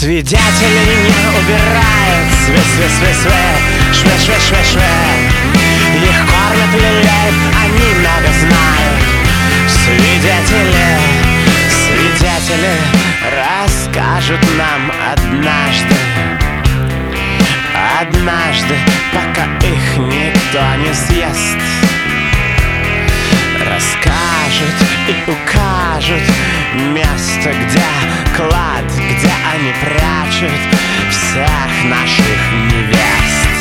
Свидетели не убирают, све-све-све-све, шве-шве-шве-шве. Их кормят, лелеют, они много знают. Свидетели расскажут нам однажды, пока их никто не съест. Расскажут и укажут место, где клад, где они прячут всех наших невест.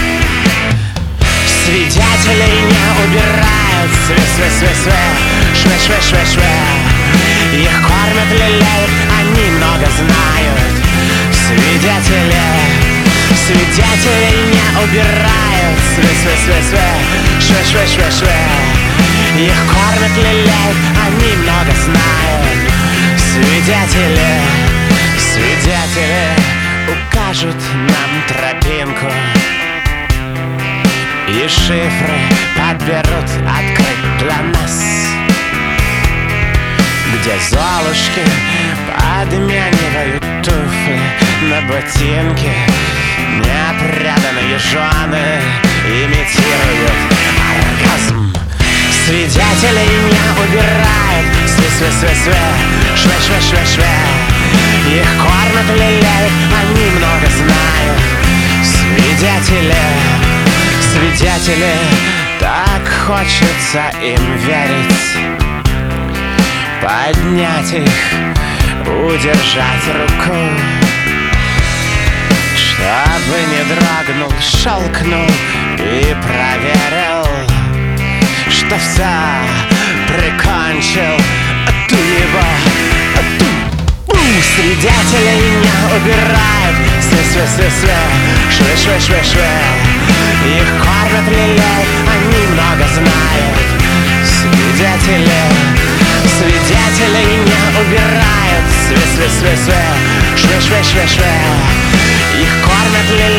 Свидетелей не убирают, све-све-све-све, шве-шве-шве-шве. Их кормят, лелеют, они много знают. Свидетелей не убирают, све-све-све-све, шве-шве-шве-шве. Их кормят, лелеют, они много знают. Свидетели укажут нам тропинку и шифры подберут открыть для нас, где золушки подменивают туфли на ботинки. Непреданные жены имитируют оргазм. Свидетелей не убирают, све-све-све-све, шве-шве-шве-шве. Их кормят, лелеют, они много знают. Свидетели, так хочется им верить. Поднять их, удержать руку, чтобы не дрогнул, щелкнул и проверил, что все прикончил ту его. Свидетелей не убирают, све-све-све-све, шве-шве-шве-шве. Их кормят, лелеют, они много знают. Свидетелей не убирают, све-све-све-све, шве-шве-шве-шве. Их кормят, лелеют,